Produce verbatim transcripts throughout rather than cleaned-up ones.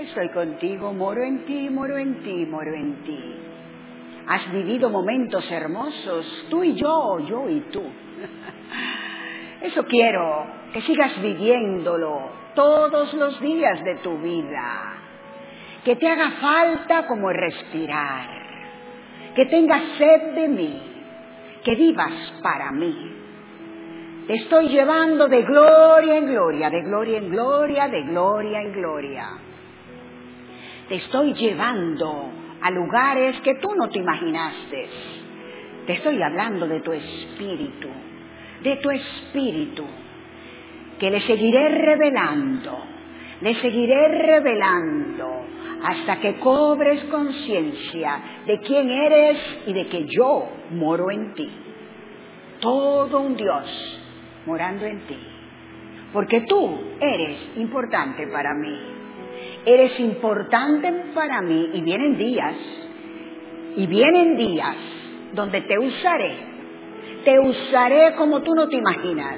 Estoy contigo, moro en ti, moro en ti, moro en ti. Has vivido momentos hermosos, tú y yo, yo y tú. Eso quiero, que sigas viviéndolo todos los días de tu vida. Que te haga falta como respirar. Que tengas sed de mí. Que vivas para mí. Te estoy llevando de gloria en gloria, de gloria en gloria, de gloria en gloria. Te estoy llevando a lugares que tú no te imaginaste. Te estoy hablando de tu espíritu, de tu espíritu, que le seguiré revelando, le seguiré revelando hasta que cobres conciencia de quién eres y de que yo moro en ti. Todo un Dios morando en ti, porque tú eres importante para mí. Eres importante para mí y vienen días, y vienen días donde te usaré, te usaré como tú no te imaginas.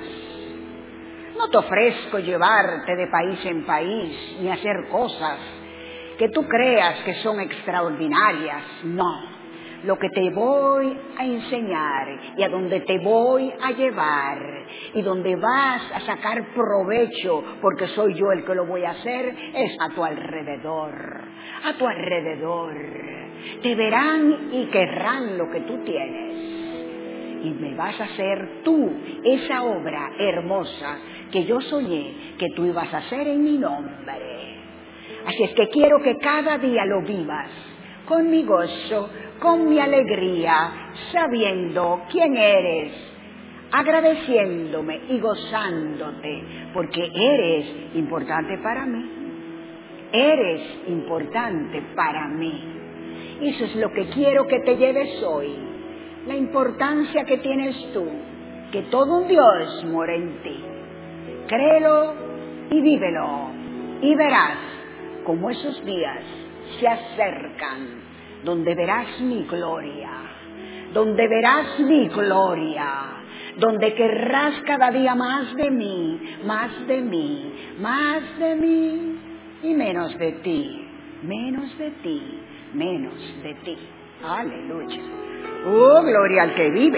No te ofrezco llevarte de país en país ni hacer cosas que tú creas que son extraordinarias, no. Lo que te voy a enseñar y a donde te voy a llevar y donde vas a sacar provecho, porque soy yo el que lo voy a hacer, es a tu alrededor, a tu alrededor. Te verán y querrán lo que tú tienes y me vas a hacer tú esa obra hermosa que yo soñé que tú ibas a hacer en mi nombre. Así es que quiero que cada día lo vivas con mi gozo, con mi alegría, sabiendo quién eres, agradeciéndome y gozándote, porque eres importante para mí. Eres importante para mí. Eso es lo que quiero que te lleves hoy. La importancia que tienes tú, que todo un Dios mora en ti. Créelo y vívelo y verás cómo esos días se acercan, donde verás mi gloria, donde verás mi gloria, donde querrás cada día más de mí, más de mí, más de mí y menos de ti, menos de ti, menos de ti. Aleluya. Oh, gloria al que vive.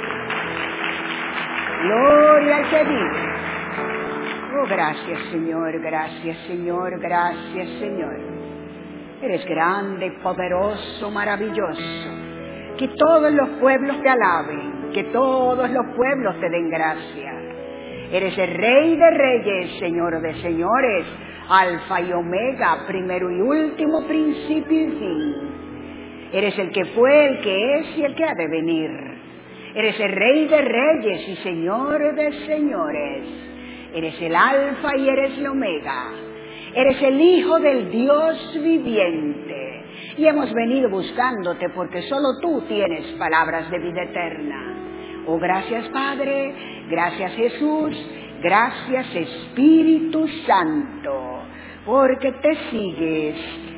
Gloria al que vive. Oh, gracias, Señor, gracias, Señor, gracias, Señor. Eres grande, poderoso, maravilloso. Que todos los pueblos te alaben, que todos los pueblos te den gracia. Eres el Rey de reyes, Señor de señores, Alfa y Omega, primero y último, principio y fin. Eres el que fue, el que es y el que ha de venir. Eres el Rey de reyes y Señor de señores. Eres el Alfa y eres el Omega. Eres el Hijo del Dios viviente. Y hemos venido buscándote porque solo tú tienes palabras de vida eterna. Oh, gracias Padre, gracias Jesús, gracias Espíritu Santo, porque te sigues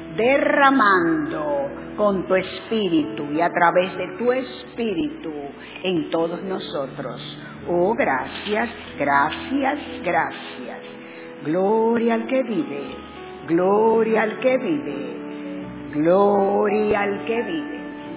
derramando con tu Espíritu y a través de tu Espíritu en todos nosotros. Oh, gracias, gracias, gracias. Gloria al que vive, gloria al que vive, gloria al que vive.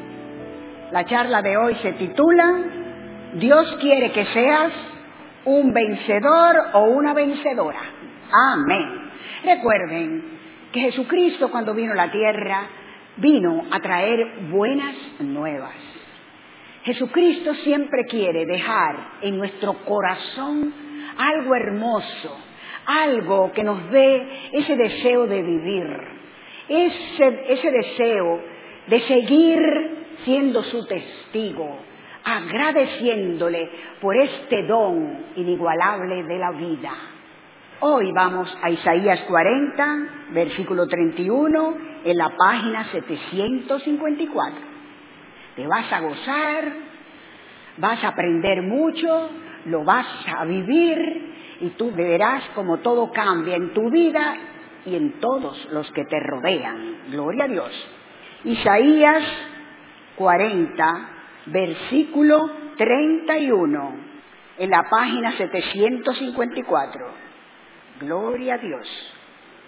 La charla de hoy se titula Dios quiere que seas un vencedor o una vencedora. Amén. Recuerden que Jesucristo, cuando vino a la tierra, vino a traer buenas nuevas. Jesucristo siempre quiere dejar en nuestro corazón algo hermoso, algo que nos dé ese deseo de vivir, ese, ese deseo de seguir siendo su testigo, agradeciéndole por este don inigualable de la vida. Hoy vamos a Isaías cuarenta, versículo treinta y uno, en la página setecientos cincuenta y cuatro. Te vas a gozar, vas a aprender mucho, lo vas a vivir y tú verás cómo todo cambia en tu vida y en todos los que te rodean. Gloria a Dios. Isaías cuarenta, versículo treinta y uno, en la página setecientos cincuenta y cuatro. Gloria a Dios.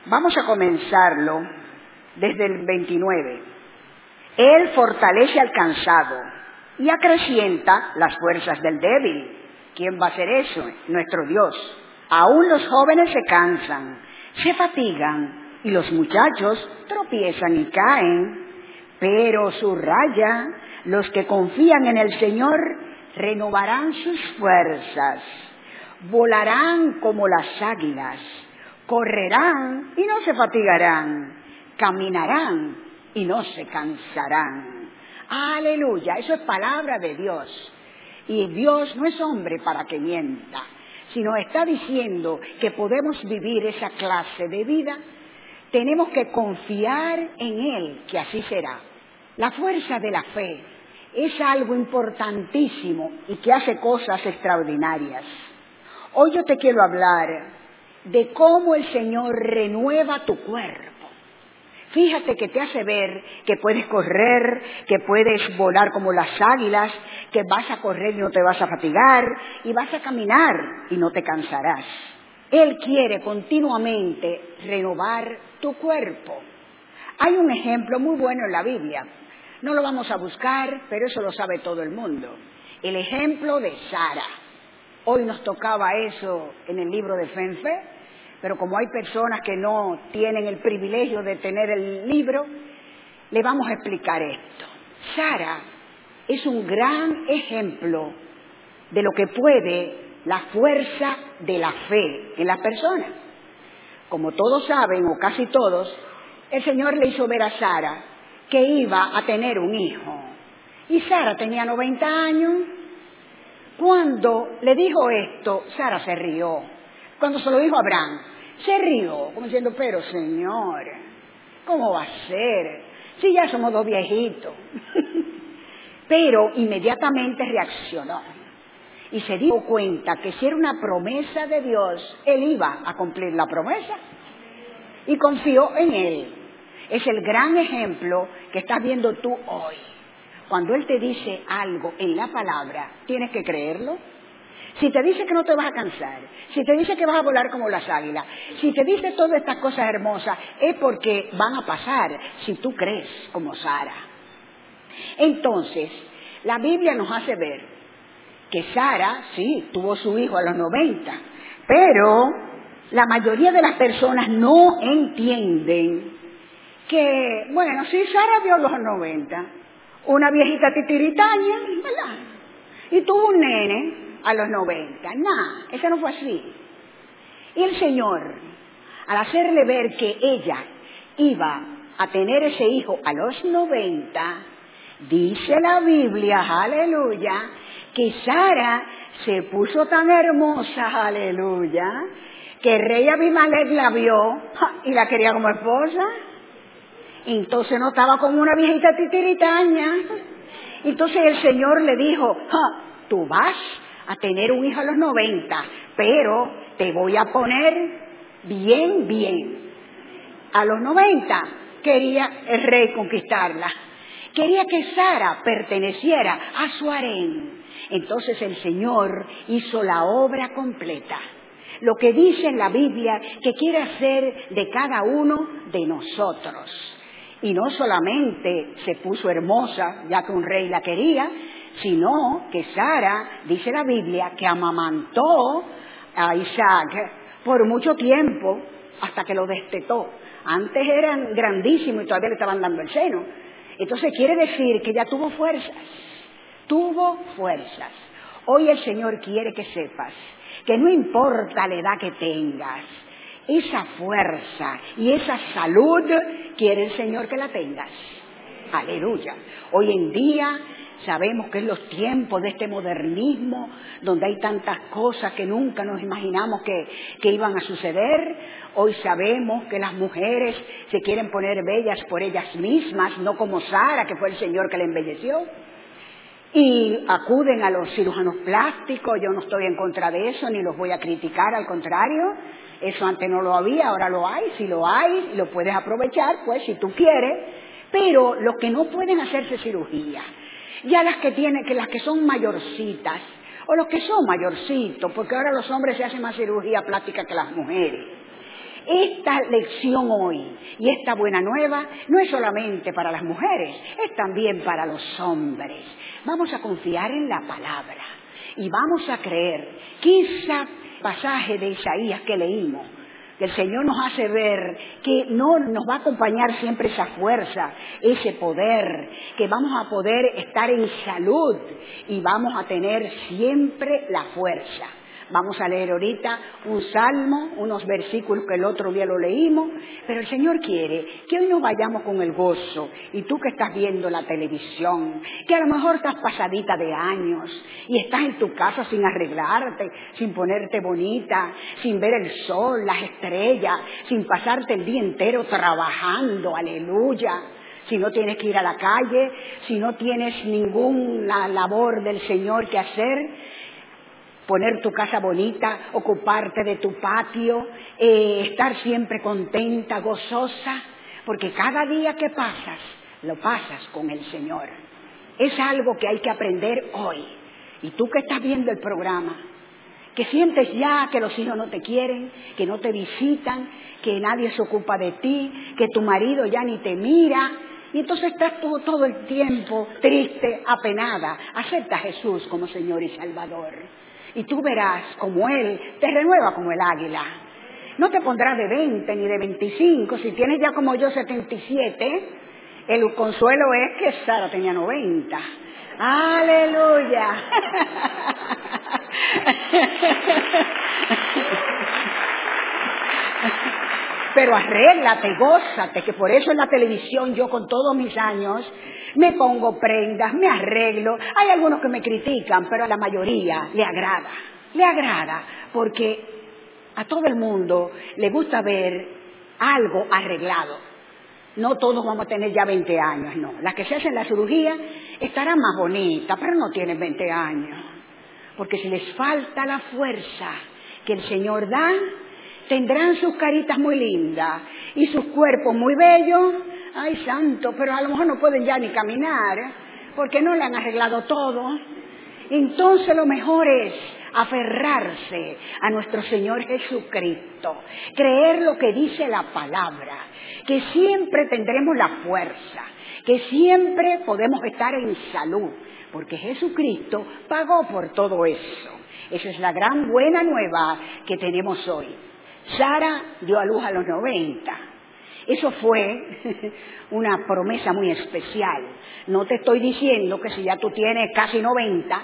Vamos a comenzarlo desde el veintinueve. Él fortalece al cansado y acrecienta las fuerzas del débil. ¿Quién va a hacer eso? Nuestro Dios. Aún los jóvenes se cansan, se fatigan y los muchachos tropiezan y caen. Pero subraya, los que confían en el Señor renovarán sus fuerzas, volarán como las águilas, correrán y no se fatigarán, caminarán y no se cansarán. Aleluya, eso es palabra de Dios. Y Dios no es hombre para que mienta, sino está diciendo que podemos vivir esa clase de vida. Tenemos que confiar en Él, que así será. La fuerza de la fe es algo importantísimo y que hace cosas extraordinarias. Hoy yo te quiero hablar de cómo el Señor renueva tu cuerpo. Fíjate que te hace ver que puedes correr, que puedes volar como las águilas, que vas a correr y no te vas a fatigar, y vas a caminar y no te cansarás. Él quiere continuamente renovar tu cuerpo. Hay un ejemplo muy bueno en la Biblia. No lo vamos a buscar, pero eso lo sabe todo el mundo. El ejemplo de Sara. Hoy nos tocaba eso en el libro de Fe en Fe, pero como hay personas que no tienen el privilegio de tener el libro, le vamos a explicar esto. Sara es un gran ejemplo de lo que puede la fuerza de la fe en las personas. Como todos saben, o casi todos, el Señor le hizo ver a Sara que iba a tener un hijo. Y Sara tenía noventa años. Cuando le dijo esto, Sara se rió. Cuando se lo dijo a Abraham, se rió, como diciendo, pero Señor, ¿cómo va a ser? Si ya somos dos viejitos. Pero inmediatamente reaccionó y se dio cuenta que si era una promesa de Dios, Él iba a cumplir la promesa. Y confió en Él. Es el gran ejemplo que estás viendo tú hoy. Cuando Él te dice algo en la palabra, tienes que creerlo. Si te dice que no te vas a cansar, si te dice que vas a volar como las águilas, si te dice todas estas cosas hermosas, es porque van a pasar si tú crees como Sara. Entonces, la Biblia nos hace ver que Sara, sí, tuvo su hijo a los noventa, pero la mayoría de las personas no entienden que, bueno, sí, Sara dio a los noventa, una viejita titiritaña, ¿verdad? Y tuvo un nene a los noventa. Nah, eso no fue así. Y el Señor, al hacerle ver que ella iba a tener ese hijo a los noventa, dice la Biblia, aleluya, que Sara se puso tan hermosa, aleluya, que el rey Abimelech la vio y la quería como esposa. Entonces no estaba como una viejita titiritaña. Entonces el Señor le dijo, tú vas a tener un hijo a los noventa, pero te voy a poner bien, bien. A los noventa quería el rey conquistarla. Quería que Sara perteneciera a su harén. Entonces el Señor hizo la obra completa. Lo que dice en la Biblia que quiere hacer de cada uno de nosotros. Y no solamente se puso hermosa, ya que un rey la quería, sino que Sara, dice la Biblia, que amamantó a Isaac por mucho tiempo hasta que lo destetó. Antes eran grandísimos y todavía le estaban dando el seno. Entonces quiere decir que ya tuvo fuerzas, tuvo fuerzas. Hoy el Señor quiere que sepas que no importa la edad que tengas, esa fuerza y esa salud quiere el Señor que la tengas. Aleluya. Hoy en día sabemos que en los tiempos de este modernismo, donde hay tantas cosas que nunca nos imaginamos que, que iban a suceder, hoy sabemos que las mujeres se quieren poner bellas por ellas mismas, no como Sara, que fue el Señor que la embelleció. Y acuden a los cirujanos plásticos. Yo no estoy en contra de eso, ni los voy a criticar, al contrario. Eso antes no lo había, ahora lo hay. Si lo hay, lo puedes aprovechar, pues, si tú quieres. Pero los que no pueden hacerse cirugía, ya las que tienen, que las que son mayorcitas, o los que son mayorcitos, porque ahora los hombres se hacen más cirugía plástica que las mujeres. esta lección hoy y esta buena nueva no es solamente para las mujeres, es también para los hombres. Vamos a confiar en la palabra y vamos a creer que ese pasaje de Isaías que leímos, que el Señor nos hace ver que no nos va a acompañar siempre esa fuerza, ese poder, que vamos a poder estar en salud y vamos a tener siempre la fuerza. Vamos a leer ahorita un salmo, unos versículos que el otro día lo leímos, pero el Señor quiere que hoy nos vayamos con el gozo. Y tú que estás viendo la televisión, que a lo mejor estás pasadita de años y estás en tu casa sin arreglarte, sin ponerte bonita, sin ver el sol, las estrellas, sin pasarte el día entero trabajando, aleluya. Si no tienes que ir a la calle, si no tienes ninguna labor del Señor que hacer, poner tu casa bonita, ocuparte de tu patio, eh, estar siempre contenta, gozosa, porque cada día que pasas, lo pasas con el Señor. Es algo que hay que aprender hoy. Y tú que estás viendo el programa, que sientes ya que los hijos no te quieren, que no te visitan, que nadie se ocupa de ti, que tu marido ya ni te mira, y entonces estás todo, todo el tiempo triste, apenada. Acepta a Jesús como Señor y Salvador. Y tú verás como Él te renueva como el águila. No te pondrás de veinte ni de veinticinco. Si tienes ya como yo setenta y siete, el consuelo es que Sara tenía noventa. ¡Aleluya! Pero arréglate, gózate, que por eso en la televisión yo con todos mis años me pongo prendas, me arreglo. Hay algunos que me critican, pero a la mayoría le agrada, le agrada, porque a todo el mundo le gusta ver algo arreglado. No todos vamos a tener ya veinte años, no. Las que se hacen la cirugía estarán más bonitas, pero no tienen veinte años. Porque si les falta la fuerza que el Señor da, tendrán sus caritas muy lindas y sus cuerpos muy bellos. Ay, santo, pero a lo mejor no pueden ya ni caminar, ¿eh? Porque no le han arreglado todo. Entonces lo mejor es aferrarse a nuestro Señor Jesucristo, creer lo que dice la palabra, que siempre tendremos la fuerza, que siempre podemos estar en salud, porque Jesucristo pagó por todo eso. Esa es la gran buena nueva que tenemos hoy. Sara dio a luz a los noventa. Eso fue una promesa muy especial. No te estoy diciendo que si ya tú tienes casi noventa,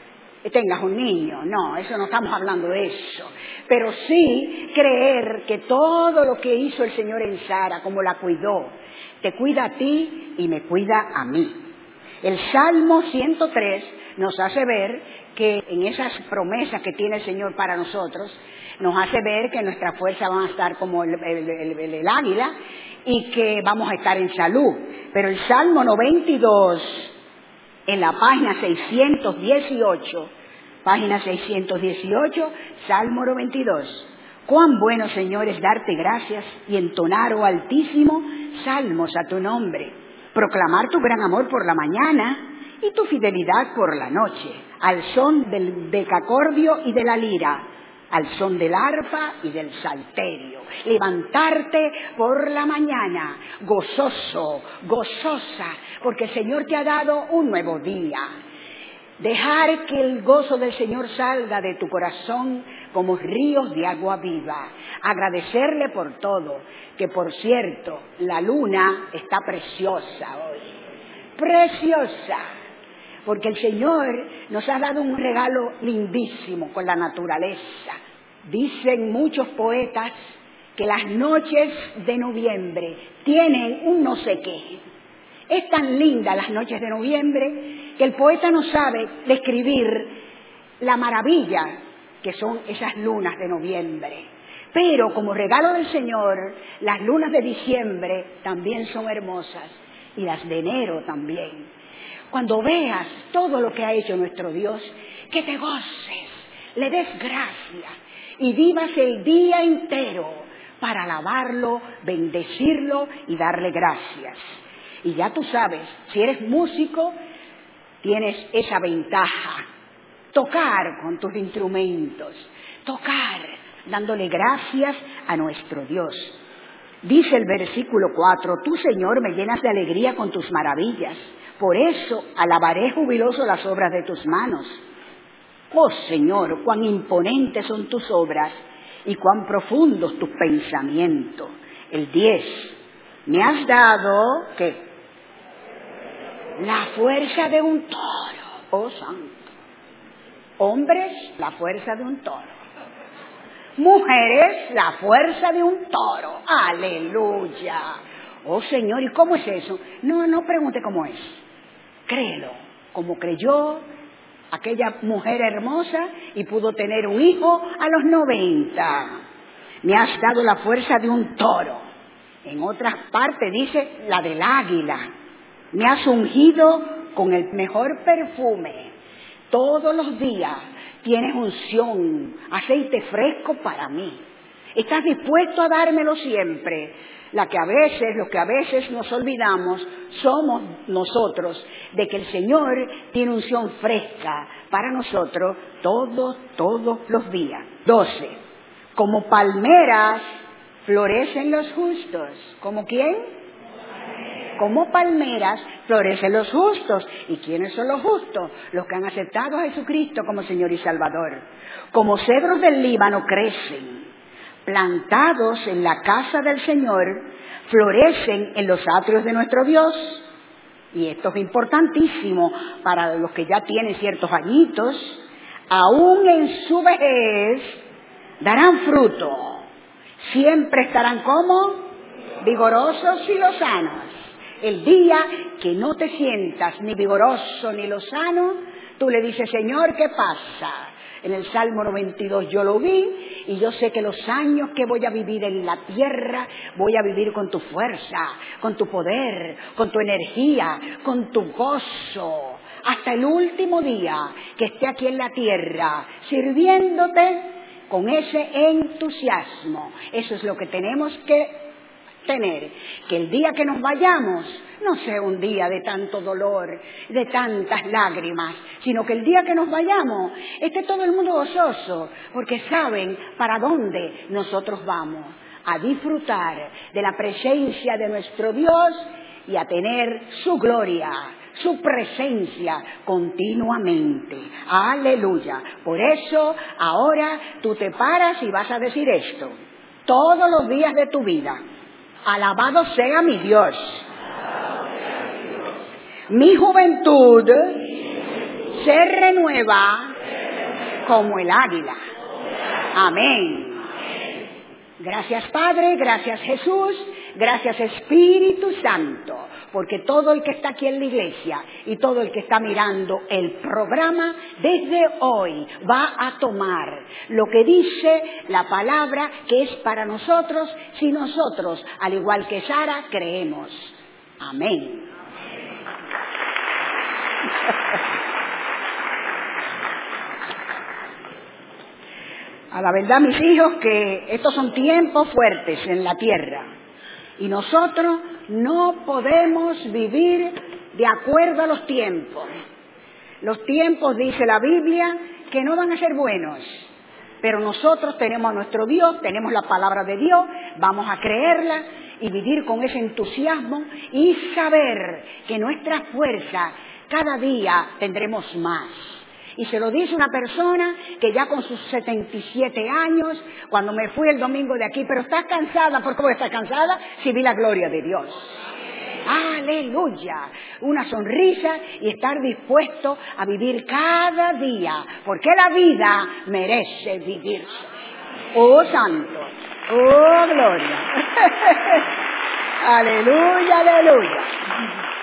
tengas un niño. No, eso no estamos hablando de eso. Pero sí creer que todo lo que hizo el Señor en Sara, como la cuidó, te cuida a ti y me cuida a mí. El Salmo ciento tres nos hace ver que en esas promesas que tiene el Señor para nosotros, nos hace ver que nuestras fuerzas van a estar como el, el, el, el, el águila y que vamos a estar en salud. Pero el Salmo noventa y dos, en la página seiscientos dieciocho, página seiscientos dieciocho, Salmo noventa y dos. Cuán bueno, Señor, es darte gracias y entonar, oh Altísimo, salmos a tu nombre. Proclamar tu gran amor por la mañana y tu fidelidad por la noche, al son del decacordio y de la lira, al son del arpa y del salterio. Levantarte por la mañana, gozoso, gozosa, porque el Señor te ha dado un nuevo día. Dejar que el gozo del Señor salga de tu corazón como ríos de agua viva. Agradecerle por todo, que por cierto, la luna está preciosa hoy. Preciosa. Porque el Señor nos ha dado un regalo lindísimo con la naturaleza. Dicen muchos poetas que las noches de noviembre tienen un no sé qué. Es tan linda las noches de noviembre que el poeta no sabe describir la maravilla que son esas lunas de noviembre. Pero como regalo del Señor, las lunas de diciembre también son hermosas y las de enero también. Cuando veas todo lo que ha hecho nuestro Dios, que te goces, le des gracias y vivas el día entero para alabarlo, bendecirlo y darle gracias. Y ya tú sabes, si eres músico, tienes esa ventaja. Tocar con tus instrumentos, tocar, dándole gracias a nuestro Dios. Dice el versículo cuatro, tú, Señor, me llenas de alegría con tus maravillas. Por eso alabaré jubiloso las obras de tus manos. Oh, Señor, cuán imponentes son tus obras y cuán profundos tus pensamientos. El diez, me has dado, ¿qué? La fuerza de un toro, oh santo. Hombres, la fuerza de un toro. Mujeres, la fuerza de un toro. Aleluya. Oh Señor, ¿y cómo es eso? No, no pregunte cómo es. Créelo, como creyó aquella mujer hermosa y pudo tener un hijo a los noventa. Me has dado la fuerza de un toro. En otras partes dice la del águila. Me has ungido con el mejor perfume. Todos los días tienes unción, aceite fresco para mí. ¿Estás dispuesto a dármelo siempre? La que a veces, lo que a veces nos olvidamos, somos nosotros, de que el Señor tiene unción fresca para nosotros todos, todos los días. doce. Como palmeras florecen los justos. ¿Como quién? Como palmeras florecen los justos. ¿Y quiénes son los justos? Los que han aceptado a Jesucristo como Señor y Salvador. Como cedros del Líbano crecen, plantados en la casa del Señor, florecen en los atrios de nuestro Dios. Y esto es importantísimo para los que ya tienen ciertos añitos. Aún en su vejez darán fruto. Siempre estarán como vigorosos y lozanos. El día que no te sientas ni vigoroso ni lozano, tú le dices, Señor, ¿qué pasa? En el Salmo noventa y dos yo lo vi y yo sé que los años que voy a vivir en la tierra, voy a vivir con tu fuerza, con tu poder, con tu energía, con tu gozo. Hasta el último día que esté aquí en la tierra, sirviéndote con ese entusiasmo. Eso es lo que tenemos que tener, que el día que nos vayamos no sea un día de tanto dolor, de tantas lágrimas, sino que el día que nos vayamos esté todo el mundo gozoso, porque saben para dónde nosotros vamos, a disfrutar de la presencia de nuestro Dios y a tener su gloria, su presencia continuamente. Aleluya. Por eso ahora tú te paras y vas a decir esto todos los días de tu vida. Alabado sea mi Dios. Mi juventud se renueva como el águila. Amén. Gracias Padre, gracias Jesús, gracias Espíritu Santo, porque todo el que está aquí en la iglesia y todo el que está mirando el programa desde hoy va a tomar lo que dice la palabra que es para nosotros si nosotros, al igual que Sara, creemos. Amén. A la verdad, mis hijos, que estos son tiempos fuertes en la tierra y nosotros no podemos vivir de acuerdo a los tiempos. Los tiempos, dice la Biblia, que no van a ser buenos, pero nosotros tenemos a nuestro Dios, tenemos la palabra de Dios, vamos a creerla y vivir con ese entusiasmo y saber que nuestra fuerza cada día tendremos más. Y se lo dice una persona que ya con sus setenta y siete años, cuando me fui el domingo de aquí, pero estás cansada. ¿Por qué voy a estar cansada? Si vi la gloria de Dios. Aleluya. Una sonrisa y estar dispuesto a vivir cada día, porque la vida merece vivirse. Oh santo, oh gloria. Aleluya, aleluya.